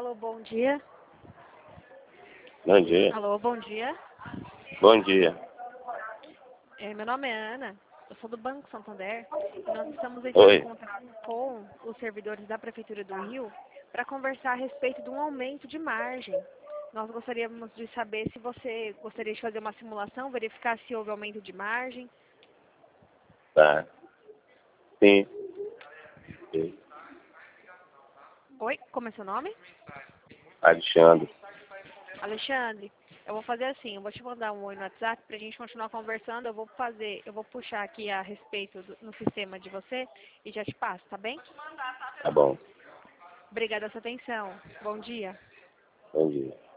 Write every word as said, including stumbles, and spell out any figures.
Alô, bom dia. Bom dia. Alô, bom dia. Bom dia. É, meu nome é Ana, eu sou do Banco Santander e nós estamos entrando em Oi. contato com os servidores da Prefeitura do Rio para conversar a respeito de um aumento de margem. Nós gostaríamos de saber se você gostaria de fazer uma simulação, verificar se houve aumento de margem. Tá. Sim. Sim. Oi, como é seu nome? Alexandre. Alexandre, eu vou fazer assim, eu vou te mandar um oi no WhatsApp pra gente continuar conversando, eu vou fazer, eu vou puxar aqui a respeito do, no sistema de você e já te passo, tá bem? Tá bom. Obrigada pela sua atenção. Bom dia. Bom dia.